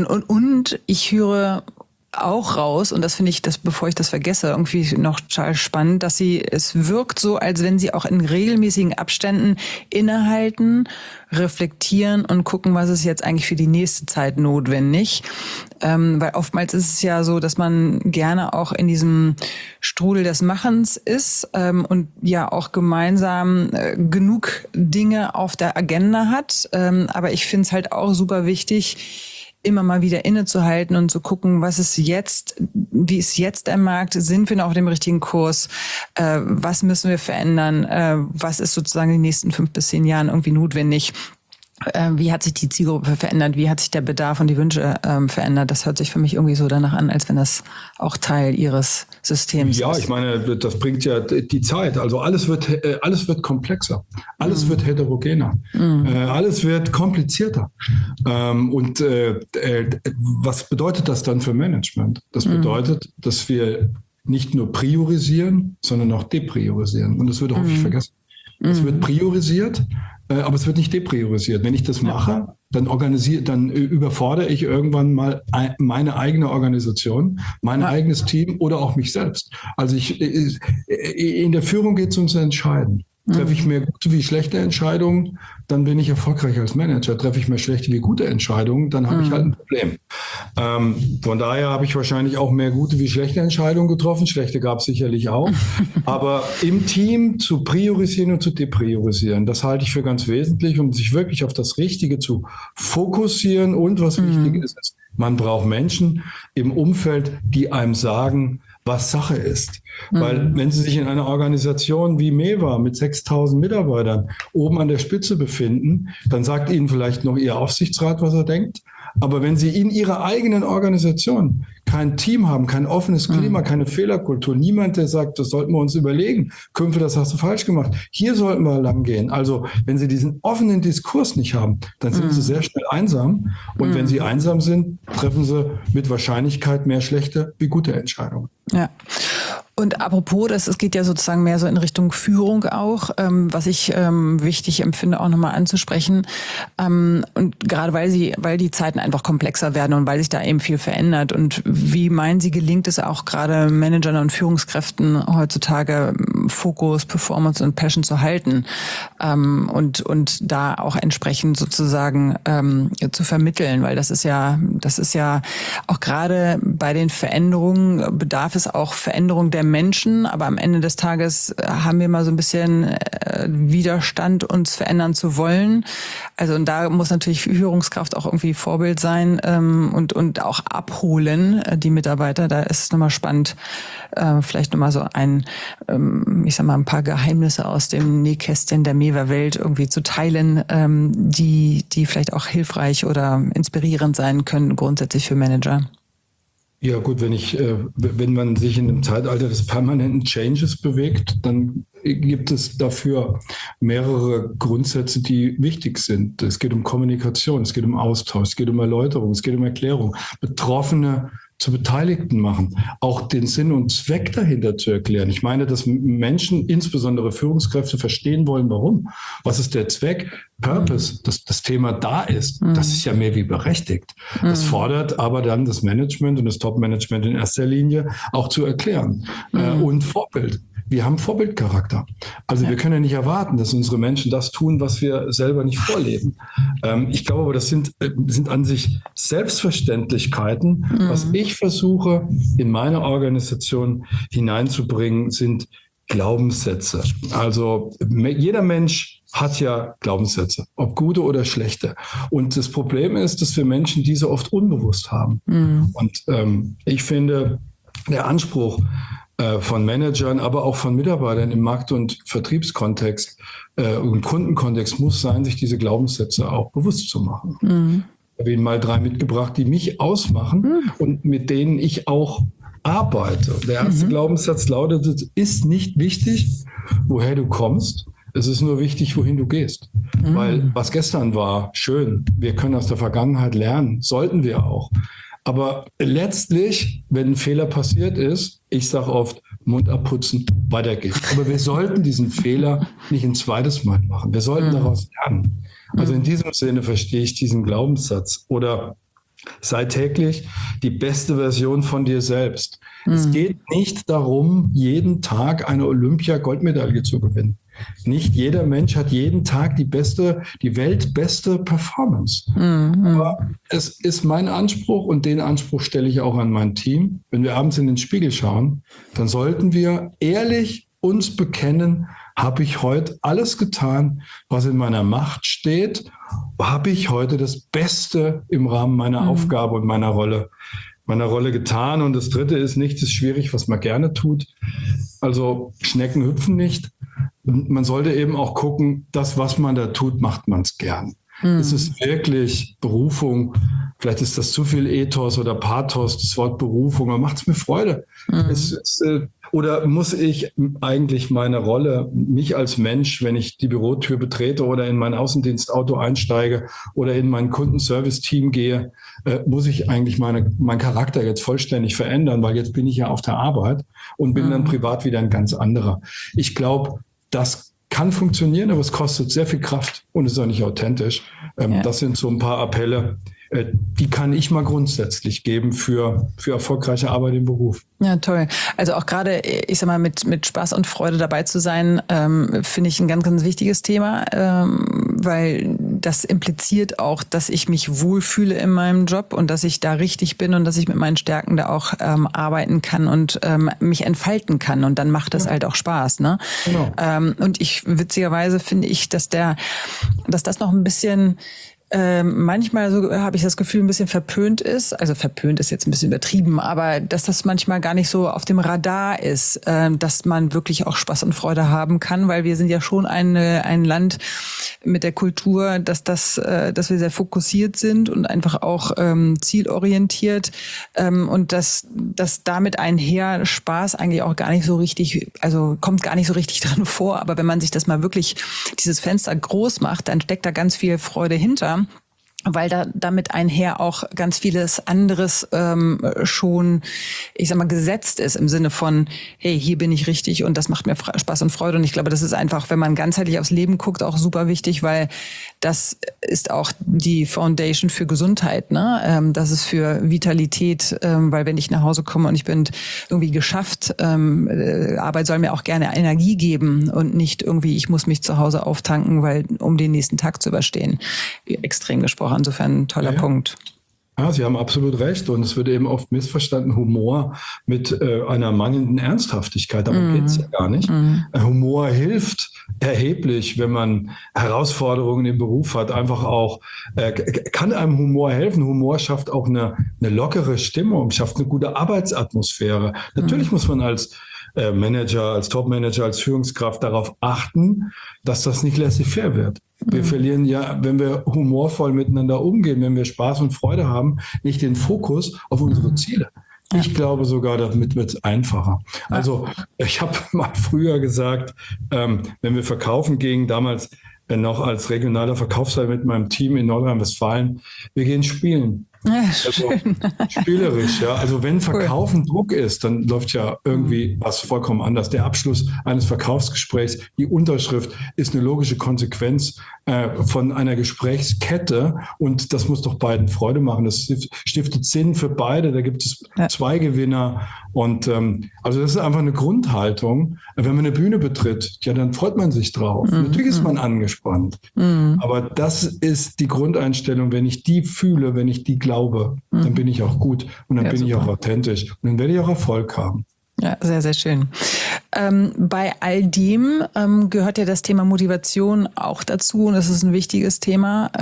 höre auch raus, und das finde ich, bevor ich das vergesse, irgendwie noch total spannend, dass es wirkt so, als wenn Sie auch in regelmäßigen Abständen innehalten, reflektieren und gucken, was ist jetzt eigentlich für die nächste Zeit notwendig. Weil oftmals ist es ja so, dass man gerne auch in diesem Strudel des Machens ist und ja auch gemeinsam genug Dinge auf der Agenda hat. Aber ich finde es halt auch super wichtig, immer mal wieder innezuhalten und zu gucken, was ist jetzt, wie ist jetzt der Markt, sind wir noch auf dem richtigen Kurs, was müssen wir verändern, was ist sozusagen in den nächsten 5 bis 10 Jahren irgendwie notwendig. Wie hat sich die Zielgruppe verändert? Wie hat sich der Bedarf und die Wünsche verändert? Das hört sich für mich irgendwie so danach an, als wenn das auch Teil Ihres Systems ist. Ja, ich meine, das bringt ja die Zeit. Also alles wird komplexer, alles wird heterogener, alles wird komplizierter. Was bedeutet das dann für Management? Das bedeutet, dass wir nicht nur priorisieren, sondern auch depriorisieren. Und das wird häufig vergessen. Es wird priorisiert, aber es wird nicht depriorisiert. Wenn ich das mache, dann überfordere ich irgendwann mal meine eigene Organisation, mein eigenes Team oder auch mich selbst. Also in der Führung geht es ums Entscheiden. Treffe ich mehr gute wie schlechte Entscheidungen, dann bin ich erfolgreich als Manager. Treffe ich mehr schlechte wie gute Entscheidungen, dann habe ich halt ein Problem. Von daher habe ich wahrscheinlich auch mehr gute wie schlechte Entscheidungen getroffen. Schlechte gab es sicherlich auch. Aber im Team zu priorisieren und zu depriorisieren, das halte ich für ganz wesentlich, um sich wirklich auf das Richtige zu fokussieren. Und was wichtig ist, man braucht Menschen im Umfeld, die einem sagen, was Sache ist. Weil wenn Sie sich in einer Organisation wie Meva mit 6.000 Mitarbeitern oben an der Spitze befinden, dann sagt Ihnen vielleicht noch Ihr Aufsichtsrat, was er denkt. Aber wenn Sie in Ihrer eigenen Organisation kein Team haben, kein offenes Klima, keine Fehlerkultur, niemand, der sagt, das sollten wir uns überlegen, Kümpfe, das hast du falsch gemacht, hier sollten wir lang gehen. Also wenn Sie diesen offenen Diskurs nicht haben, dann sind Sie sehr schnell einsam. Und wenn Sie einsam sind, treffen Sie mit Wahrscheinlichkeit mehr schlechte wie gute Entscheidungen. Ja. Und apropos, es geht ja sozusagen mehr so in Richtung Führung auch, was ich wichtig empfinde, auch nochmal anzusprechen. Und gerade weil die Zeiten einfach komplexer werden und weil sich da eben viel verändert. Und wie meinen Sie, gelingt es auch gerade Managern und Führungskräften heutzutage Fokus, Performance und Passion zu halten und da auch entsprechend sozusagen zu vermitteln, weil das ist ja auch gerade bei den Veränderungen bedarf es auch Veränderung der Menschen, aber am Ende des Tages haben wir mal so ein bisschen Widerstand, uns verändern zu wollen. Also und da muss natürlich Führungskraft auch irgendwie Vorbild sein und auch abholen die Mitarbeiter. Da ist es nochmal spannend, vielleicht nochmal so ein paar Geheimnisse aus dem Nähkästchen der Mewa-Welt irgendwie zu teilen, die vielleicht auch hilfreich oder inspirierend sein können, grundsätzlich für Manager. Ja gut, wenn man sich in einem Zeitalter des permanenten Changes bewegt, dann gibt es dafür mehrere Grundsätze, die wichtig sind. Es geht um Kommunikation, es geht um Austausch, es geht um Erläuterung, es geht um Erklärung. Betroffene zu Beteiligten machen, auch den Sinn und Zweck dahinter zu erklären. Ich meine, dass Menschen, insbesondere Führungskräfte, verstehen wollen, warum. Was ist der Zweck? Purpose, dass das Thema da ist, das ist ja mehr wie berechtigt. Das fordert aber dann das Management und das Top-Management in erster Linie auch zu erklären. Und Vorbild. Wir haben Vorbildcharakter. Also wir können ja nicht erwarten, dass unsere Menschen das tun, was wir selber nicht vorleben. Ich glaube aber, das sind an sich Selbstverständlichkeiten. Was ich versuche, in meine Organisation hineinzubringen, sind Glaubenssätze. Also jeder Mensch hat ja Glaubenssätze, ob gute oder schlechte. Und das Problem ist, dass wir Menschen diese oft unbewusst haben. Und ich finde, der Anspruch von Managern, aber auch von Mitarbeitern im Markt- und Vertriebskontext und Kundenkontext muss sein, sich diese Glaubenssätze auch bewusst zu machen. Ich habe Ihnen mal 3 mitgebracht, die mich ausmachen und mit denen ich auch arbeite. Der erste Glaubenssatz lautet: Es ist nicht wichtig, woher du kommst. Es ist nur wichtig, wohin du gehst. Weil was gestern war, schön. Wir können aus der Vergangenheit lernen. Sollten wir auch. Aber letztlich, wenn ein Fehler passiert ist, ich sage oft, Mund abputzen, weitergehen. Aber wir sollten diesen Fehler nicht ein zweites Mal machen. Wir sollten daraus lernen. Also in diesem Sinne verstehe ich diesen Glaubenssatz. Oder sei täglich die beste Version von dir selbst. Es geht nicht darum, jeden Tag eine Olympia-Goldmedaille zu gewinnen. Nicht jeder Mensch hat jeden Tag die weltbeste Performance. Aber es ist mein Anspruch und den Anspruch stelle ich auch an mein Team. Wenn wir abends in den Spiegel schauen, dann sollten wir ehrlich uns bekennen: Habe ich heute alles getan, was in meiner Macht steht? Habe ich heute das Beste im Rahmen meiner Aufgabe und meiner Rolle getan? Und das Dritte ist: Nichts ist schwierig, was man gerne tut. Also Schnecken hüpfen nicht. Man sollte eben auch gucken, das, was man da tut, macht man es gern. Es ist wirklich Berufung. Vielleicht ist das zu viel Ethos oder Pathos, das Wort Berufung, aber macht es mir Freude. Oder muss ich eigentlich meine Rolle, mich als Mensch, wenn ich die Bürotür betrete oder in mein Außendienstauto einsteige oder in mein Kundenservice-Team gehe, muss ich eigentlich meinen Charakter jetzt vollständig verändern, weil jetzt bin ich ja auf der Arbeit und bin dann privat wieder ein ganz anderer. Ich glaube, das kann funktionieren, aber es kostet sehr viel Kraft und ist auch nicht authentisch. Das sind so ein paar Appelle, die kann ich mal grundsätzlich geben für erfolgreiche Arbeit im Beruf. Ja, toll. Also auch gerade, ich sag mal, mit Spaß und Freude dabei zu sein, finde ich ein ganz, ganz wichtiges Thema, weil das impliziert auch, dass ich mich wohlfühle in meinem Job und dass ich da richtig bin und dass ich mit meinen Stärken da auch arbeiten kann und mich entfalten kann. Und dann macht das halt auch Spaß, ne? Genau. Und witzigerweise finde ich, dass das noch ein bisschen manchmal, so habe ich das Gefühl, ein bisschen verpönt ist. Also verpönt ist jetzt ein bisschen übertrieben, aber dass das manchmal gar nicht so auf dem Radar ist, dass man wirklich auch Spaß und Freude haben kann, weil wir sind ja schon ein Land mit der Kultur, dass wir sehr fokussiert sind und einfach auch zielorientiert und dass damit einher Spaß eigentlich auch gar nicht so richtig, also kommt gar nicht so richtig dran vor. Aber wenn man sich das mal wirklich, dieses Fenster groß macht, dann steckt da ganz viel Freude hinter. weil damit einher auch ganz vieles anderes schon, ich sag mal, gesetzt ist im Sinne von, hey, hier bin ich richtig und das macht mir Spaß und Freude. Und ich glaube, das ist einfach, wenn man ganzheitlich aufs Leben guckt, auch super wichtig, weil das ist auch die Foundation für Gesundheit, ne? Das ist für Vitalität, weil wenn ich nach Hause komme und ich bin irgendwie geschafft, Arbeit soll mir auch gerne Energie geben und nicht irgendwie, ich muss mich zu Hause auftanken, weil um den nächsten Tag zu überstehen. Extrem gesprochen. Insofern ein toller Punkt. Ja, Sie haben absolut recht. Und es wird eben oft missverstanden, Humor mit einer mangelnden Ernsthaftigkeit. Darum geht es ja gar nicht. Humor hilft erheblich, wenn man Herausforderungen im Beruf hat. Einfach auch, kann einem Humor helfen. Humor schafft auch eine lockere Stimmung, schafft eine gute Arbeitsatmosphäre. Natürlich muss man als Manager, als Topmanager, als Führungskraft darauf achten, dass das nicht laissez-faire wird. Wir verlieren ja, wenn wir humorvoll miteinander umgehen, wenn wir Spaß und Freude haben, nicht den Fokus auf unsere Ziele. Ich glaube sogar, damit wird es einfacher. Also ich habe mal früher gesagt, wenn wir verkaufen gingen, damals noch als regionaler Verkaufsleiter mit meinem Team in Nordrhein-Westfalen, wir gehen spielen. Ja, also spielerisch, ja. Also wenn Verkaufen Druck ist, dann läuft ja irgendwie was vollkommen anders. Der Abschluss eines Verkaufsgesprächs, die Unterschrift ist eine logische Konsequenz von einer Gesprächskette und das muss doch beiden Freude machen. Das stiftet Sinn für beide. Da gibt es zwei Gewinner und also das ist einfach eine Grundhaltung. Wenn man eine Bühne betritt, ja, dann freut man sich drauf. Natürlich ist man angespannt, aber das ist die Grundeinstellung. Wenn ich die fühle, wenn ich die glaube, dann bin ich auch gut und dann bin ich auch authentisch und dann werde ich auch Erfolg haben. Ja, sehr, sehr schön. Bei all dem gehört ja das Thema Motivation auch dazu und es ist ein wichtiges Thema,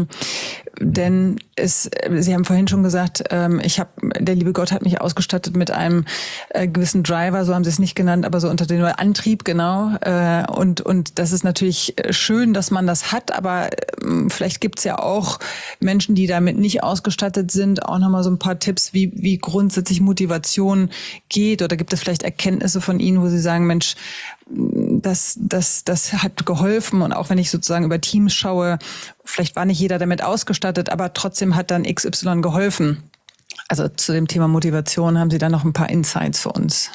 denn Sie haben vorhin schon gesagt, der liebe Gott hat mich ausgestattet mit einem gewissen Driver, so haben Sie es nicht genannt, aber so unter dem Antrieb, genau. Und das ist natürlich schön, dass man das hat, aber vielleicht gibt's ja auch Menschen, die damit nicht ausgestattet sind, auch nochmal so ein paar Tipps, wie grundsätzlich Motivation geht, oder gibt es vielleicht Erkenntnisse von Ihnen, wo Sie sagen, Mensch, das hat geholfen, und auch wenn ich sozusagen über Teams schaue, vielleicht war nicht jeder damit ausgestattet, aber trotzdem hat dann XY geholfen. Also zu dem Thema Motivation haben Sie da noch ein paar Insights für uns?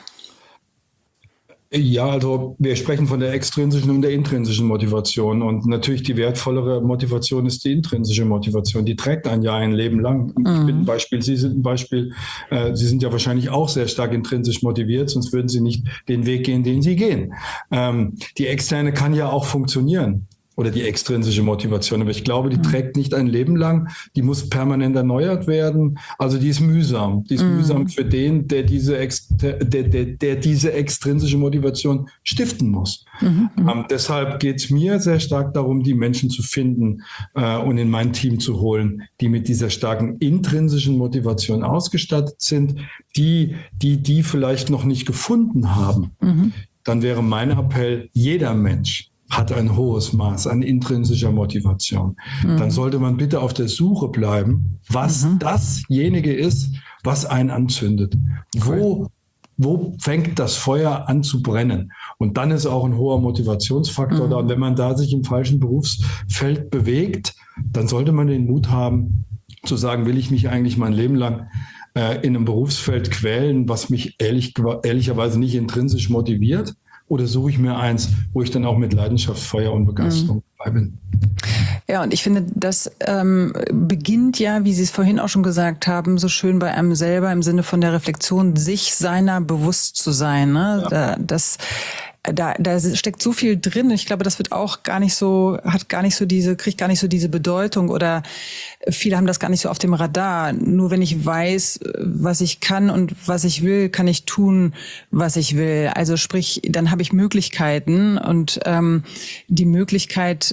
Ja, also wir sprechen von der extrinsischen und der intrinsischen Motivation, und natürlich die wertvollere Motivation ist die intrinsische Motivation. Die trägt ein Jahr, ein Leben lang. Ich bin ein Beispiel, Sie sind ein Beispiel. Sie sind ja wahrscheinlich auch sehr stark intrinsisch motiviert, sonst würden Sie nicht den Weg gehen, den Sie gehen. Die externe kann ja auch funktionieren. Oder die extrinsische Motivation. Aber ich glaube, die trägt nicht ein Leben lang. Die muss permanent erneuert werden. Also die ist mühsam. Die ist mühsam für den, der diese extrinsische Motivation stiften muss. Deshalb geht es mir sehr stark darum, die Menschen zu finden und in mein Team zu holen, die mit dieser starken intrinsischen Motivation ausgestattet sind, die vielleicht noch nicht gefunden haben. Dann wäre mein Appell, jeder Mensch hat ein hohes Maß an intrinsischer Motivation. Dann sollte man bitte auf der Suche bleiben, was dasjenige ist, was einen anzündet. Wo fängt das Feuer an zu brennen? Und dann ist auch ein hoher Motivationsfaktor da. Und wenn man da sich im falschen Berufsfeld bewegt, dann sollte man den Mut haben, zu sagen, will ich mich eigentlich mein Leben lang in einem Berufsfeld quälen, was mich ehrlicherweise nicht intrinsisch motiviert? Oder suche ich mir eins, wo ich dann auch mit Leidenschaft, Feuer und Begeisterung dabei bin? Ja, und ich finde, das beginnt ja, wie Sie es vorhin auch schon gesagt haben, so schön bei einem selber im Sinne von der Reflexion, sich seiner bewusst zu sein. Ne? Ja. Da steckt so viel drin. Ich glaube, das wird auch kriegt gar nicht so diese Bedeutung, oder viele haben das gar nicht so auf dem Radar. Nur wenn ich weiß, was ich kann und was ich will, kann ich tun, was ich will. Also sprich, dann habe ich Möglichkeiten, und die Möglichkeit,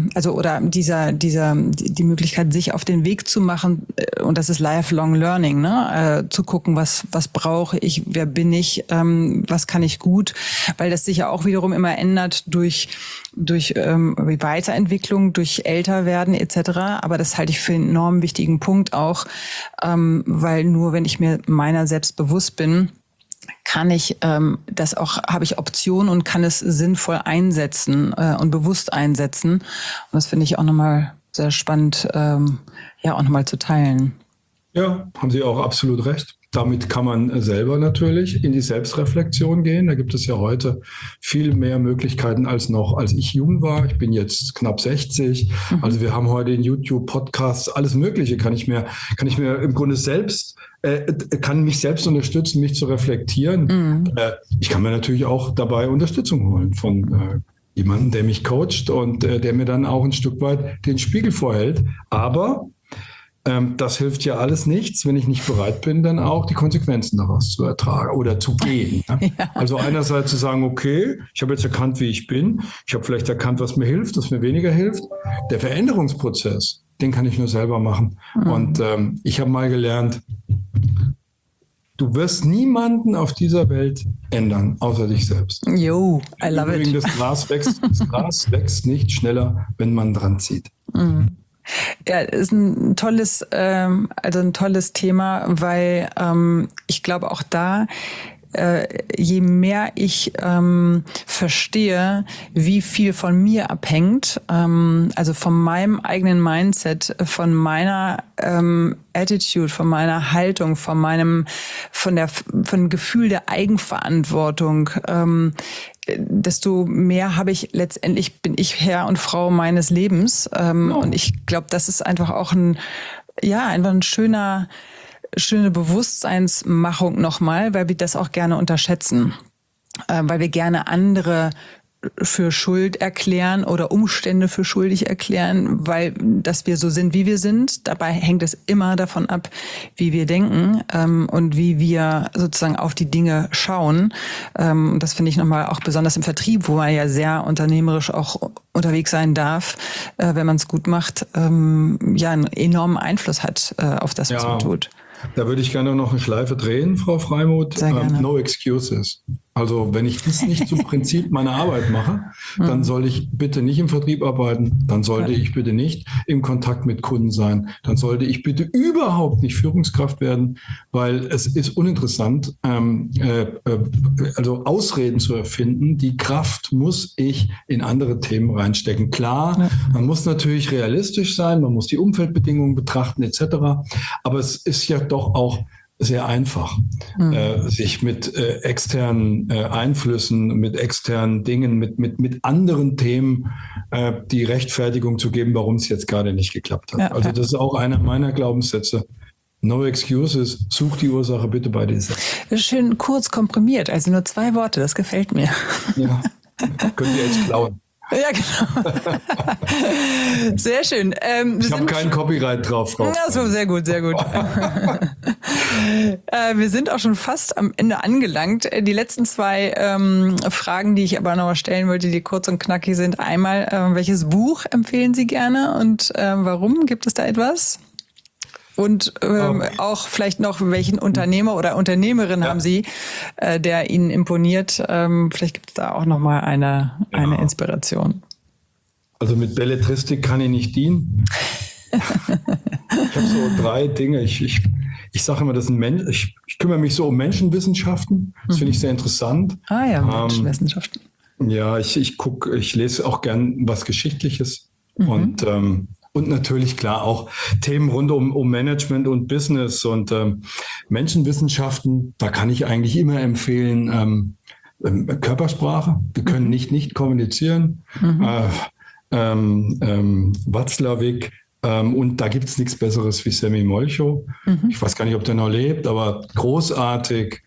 die Möglichkeit, sich auf den Weg zu machen, und das ist lifelong learning, ne? Zu gucken, was brauche ich, wer bin ich, was kann ich gut, weil das sich ja auch wiederum immer ändert durch Weiterentwicklung, durch Älterwerden etc. Aber das halte ich für einen enorm wichtigen Punkt auch, weil nur wenn ich mir meiner selbst bewusst bin, kann ich habe ich Optionen und kann es sinnvoll einsetzen und bewusst einsetzen. Und das finde ich auch nochmal sehr spannend, auch nochmal zu teilen. Ja, haben Sie auch absolut recht. Damit kann man selber natürlich in die Selbstreflexion gehen. Da gibt es ja heute viel mehr Möglichkeiten als ich jung war. Ich bin jetzt knapp 60. Also wir haben heute in YouTube, Podcasts, alles Mögliche kann ich mir im Grunde kann mich selbst unterstützen, mich zu reflektieren. Ich kann mir natürlich auch dabei Unterstützung holen von jemandem, der mich coacht und der mir dann auch ein Stück weit den Spiegel vorhält. Aber das hilft ja alles nichts, wenn ich nicht bereit bin, dann auch die Konsequenzen daraus zu ertragen oder zu gehen. Ne? Ja. Also einerseits zu sagen, okay, ich habe jetzt erkannt, wie ich bin. Ich habe vielleicht erkannt, was mir hilft, was mir weniger hilft. Der Veränderungsprozess, den kann ich nur selber machen. Und ich habe mal gelernt, du wirst niemanden auf dieser Welt ändern, außer dich selbst. Yo, I love it. Das Gras wächst nicht schneller, wenn man dran zieht. Ja, ist ein tolles Thema, weil ich glaube auch da, je mehr ich verstehe, wie viel von mir abhängt, also von meinem eigenen Mindset, von meiner Attitude, von meiner Haltung, von dem Gefühl der Eigenverantwortung, desto mehr bin ich Herr und Frau meines Lebens. Und ich glaube, das ist einfach auch einfach ein schöne Bewusstseinsmachung nochmal, weil wir das auch gerne unterschätzen. Weil wir gerne andere für Schuld erklären oder Umstände für schuldig erklären, dass wir so sind, wie wir sind. Dabei hängt es immer davon ab, wie wir denken und wie wir sozusagen auf die Dinge schauen. Das finde ich nochmal auch besonders im Vertrieb, wo man ja sehr unternehmerisch auch unterwegs sein darf, wenn man es gut macht, einen enormen Einfluss hat auf das, was man tut. Da würde ich gerne noch eine Schleife drehen, Frau Freimuth. No excuses. Also wenn ich das nicht zum Prinzip meiner Arbeit mache, dann soll ich bitte nicht im Vertrieb arbeiten, dann sollte ich bitte nicht im Kontakt mit Kunden sein, dann sollte ich bitte überhaupt nicht Führungskraft werden, weil es ist uninteressant, also Ausreden zu erfinden. Die Kraft muss ich in andere Themen reinstecken. Klar, man muss natürlich realistisch sein, man muss die Umfeldbedingungen betrachten etc., aber es ist ja doch auch sehr einfach, sich mit externen Einflüssen, mit externen Dingen, mit anderen Themen die Rechtfertigung zu geben, warum es jetzt gerade nicht geklappt hat. Also das ist auch einer meiner Glaubenssätze. No excuses, such die Ursache bitte bei dir selbst. Das ist schön kurz komprimiert, also nur 2 Worte, das gefällt mir. Ja, könnt ihr jetzt klauen. Ja, genau. Sehr schön. Ich habe kein Copyright drauf. So, sehr gut, sehr gut. Wir sind auch schon fast am Ende angelangt. Die letzten 2 Fragen, die ich aber noch stellen wollte, die kurz und knackig sind. Einmal, welches Buch empfehlen Sie gerne und warum? Gibt es da etwas? Und auch vielleicht noch, welchen Unternehmer oder Unternehmerin haben Sie, der Ihnen imponiert? Vielleicht gibt es da auch noch mal eine Inspiration. Also mit Belletristik kann ich nicht dienen. Ich habe so 3 Dinge. Ich sage immer, ich kümmere mich so um Menschenwissenschaften. Das finde ich sehr interessant. Menschenwissenschaften. Ich lese auch gern was Geschichtliches und natürlich klar auch Themen rund um Management und Business und Menschenwissenschaften. Da kann ich eigentlich immer empfehlen, Körpersprache. Wir können nicht kommunizieren. Watzlawick. Und da gibt es nichts Besseres wie Sammy Molcho. Ich weiß gar nicht, ob der noch lebt, aber großartig,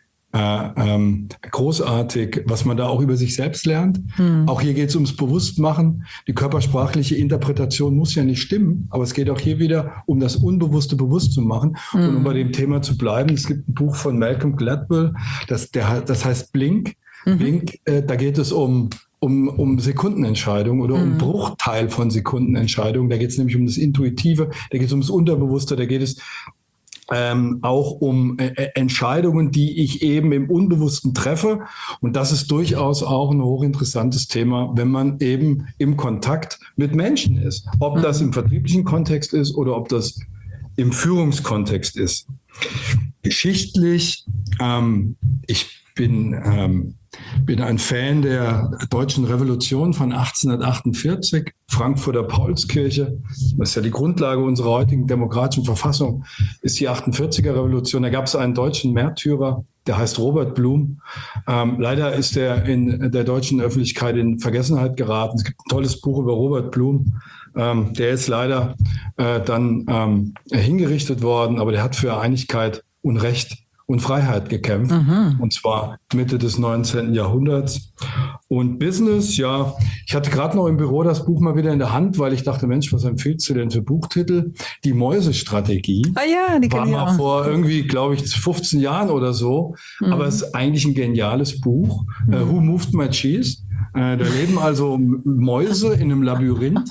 was man da auch über sich selbst lernt. Auch hier geht es ums Bewusstmachen. Die körpersprachliche Interpretation muss ja nicht stimmen, aber es geht auch hier wieder um das Unbewusste bewusst zu machen. Und um bei dem Thema zu bleiben, es gibt ein Buch von Malcolm Gladwell, das heißt Blink. Blink, da geht es um Sekundenentscheidungen oder um Bruchteil von Sekundenentscheidungen. Da geht es nämlich um das Intuitive, da geht es ums Unterbewusste, da geht es auch um Entscheidungen, die ich eben im Unbewussten treffe. Und das ist durchaus auch ein hochinteressantes Thema, wenn man eben im Kontakt mit Menschen ist. Ob das im vertrieblichen Kontext ist oder ob das im Führungskontext ist. Geschichtlich, ich bin bin ein Fan der deutschen Revolution von 1848, Frankfurter Paulskirche. Das ist ja die Grundlage unserer heutigen demokratischen Verfassung, ist die 48er Revolution. Da gab es einen deutschen Märtyrer, der heißt Robert Blum. Leider ist er in der deutschen Öffentlichkeit in Vergessenheit geraten. Es gibt ein tolles Buch über Robert Blum. Der ist leider dann hingerichtet worden, aber der hat für Einigkeit und Recht und Freiheit gekämpft, und zwar Mitte des 19. Jahrhunderts. Und Business, ja, ich hatte gerade noch im Büro das Buch mal wieder in der Hand, weil ich dachte, Mensch, was empfiehlst du denn für Buchtitel? Die Mäusestrategie. Ah ja, die war mal vor irgendwie, glaube ich, 15 Jahren oder so, aber es ist eigentlich ein geniales Buch. Who Moved My Cheese? Da leben also Mäuse in einem Labyrinth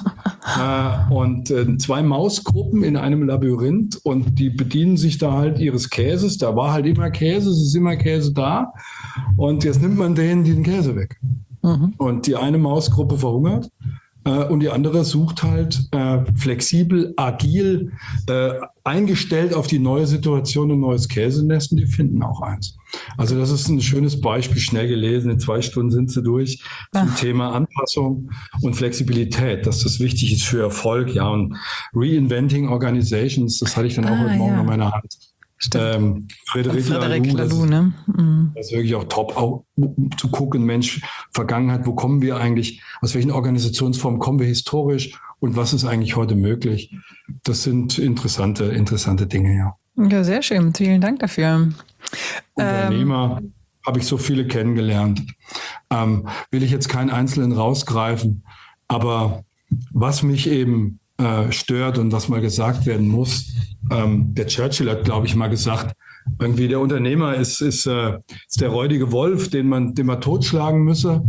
und 2 Mausgruppen in einem Labyrinth und die bedienen sich da halt ihres Käses. Da war halt immer Käse, es ist immer Käse da und jetzt nimmt man denen den Käse weg. Und die eine Mausgruppe verhungert und die andere sucht halt flexibel, agil, eingestellt auf die neue Situation ein neues Käsenest und die finden auch eins. Also das ist ein schönes Beispiel, schnell gelesen, in 2 Stunden sind sie durch zum Thema Anpassung und Flexibilität, dass das wichtig ist für Erfolg. Ja, und Reinventing Organizations, das hatte ich dann auch heute Morgen in meiner Hand. Frédéric Laloux, ne? Das ist wirklich auch top, auch zu gucken, Mensch, Vergangenheit, wo kommen wir eigentlich, aus welchen Organisationsformen kommen wir historisch und was ist eigentlich heute möglich? Das sind interessante Dinge, ja. Ja, sehr schön. Vielen Dank dafür. Unternehmer habe ich so viele kennengelernt. Will ich jetzt keinen Einzelnen rausgreifen, aber was mich eben stört und was mal gesagt werden muss, der Churchill hat, glaube ich, mal gesagt, irgendwie der Unternehmer ist der räudige Wolf, den man totschlagen müsse.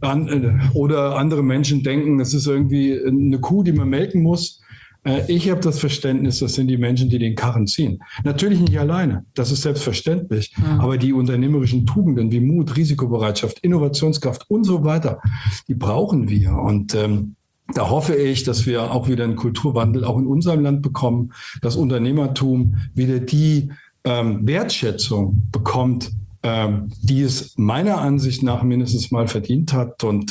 Oder andere Menschen denken, es ist irgendwie eine Kuh, die man melken muss. Ich habe das Verständnis, das sind die Menschen, die den Karren ziehen. Natürlich nicht alleine, das ist selbstverständlich. Aber die unternehmerischen Tugenden wie Mut, Risikobereitschaft, Innovationskraft und so weiter, die brauchen wir. Und da hoffe ich, dass wir auch wieder einen Kulturwandel auch in unserem Land bekommen, dass Unternehmertum wieder die Wertschätzung bekommt, die es meiner Ansicht nach mindestens mal verdient hat. Und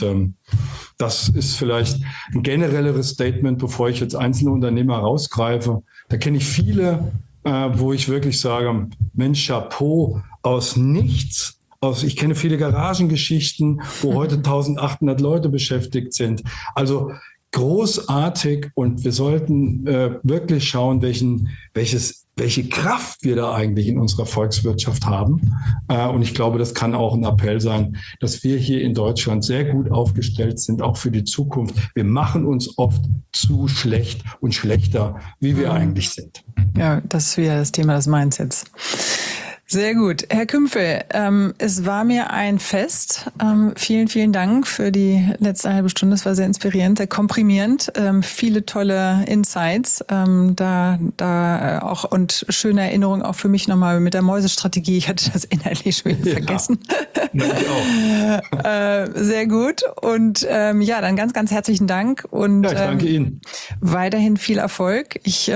das ist vielleicht ein generelleres Statement, bevor ich jetzt einzelne Unternehmer rausgreife. Da kenne ich viele, wo ich wirklich sage, Mensch, Chapeau, aus nichts. Ich kenne viele Garagengeschichten, wo heute 1800 Leute beschäftigt sind. Also großartig, und wir sollten wirklich schauen, welche Kraft wir da eigentlich in unserer Volkswirtschaft haben. Und ich glaube, das kann auch ein Appell sein, dass wir hier in Deutschland sehr gut aufgestellt sind, auch für die Zukunft. Wir machen uns oft zu schlecht und schlechter, wie wir eigentlich sind. Ja, das ist wieder das Thema des Mindsets. Sehr gut. Herr Kümpfel, es war mir ein Fest. Vielen, vielen Dank für die letzte halbe Stunde. Es war sehr inspirierend, sehr komprimierend. Viele tolle Insights. Da auch und schöne Erinnerungen auch für mich nochmal mit der Mäusestrategie. Ich hatte das inhaltlich schon wieder vergessen. Ja, ich auch. Sehr gut. Und dann ganz, ganz herzlichen Dank. Und ja, ich danke Ihnen. Weiterhin viel Erfolg. Ich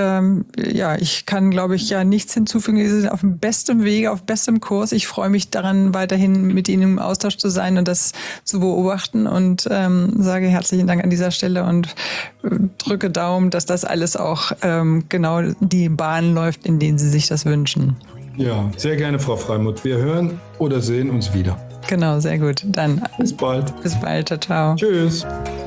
kann, glaube ich, nichts hinzufügen. Sie sind auf dem besten Weg, auf bestem Kurs. Ich freue mich daran, weiterhin mit Ihnen im Austausch zu sein und das zu beobachten und sage herzlichen Dank an dieser Stelle und drücke Daumen, dass das alles auch genau die Bahn läuft, in denen Sie sich das wünschen. Ja, sehr gerne, Frau Freimuth. Wir hören oder sehen uns wieder. Genau, sehr gut. Dann bis bald. Bis bald. Ciao. Tschüss.